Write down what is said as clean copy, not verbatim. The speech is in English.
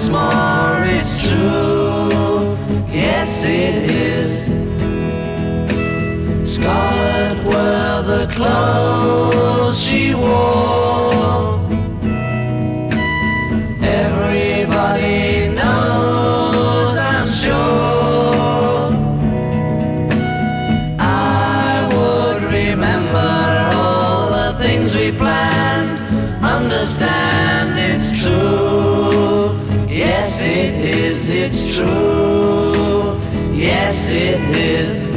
once more, it's true. Yes, it is. Scarlet were the clothes she wore. Everybody knows, I'm sure. I would remember all the things we planned. Understand, it's true. Yes, it is, it's true. Yes, it is.